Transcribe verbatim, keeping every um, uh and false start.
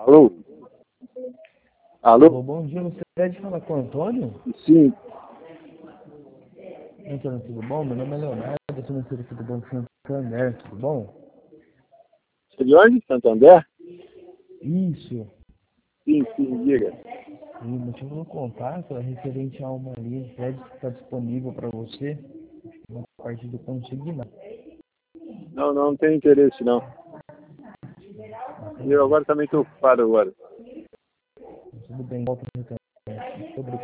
Alô? Alô? Alô, bom dia, gostaria de falar com o Antônio? Sim. Antônio, tudo bom? Meu nome é Leonardo, eu sou mentor aqui do Banco Santander, tudo bom? Você é de onde? Santander? Isso. Sim, sim, diga. E o motivo do contato é referente a uma linha de crédito que está disponível para você, na parte do consignado. Não, não, não tenho interesse, não. Eu agora também estou ocupado agora. Tudo bem, volta no retorno. Muito obrigado.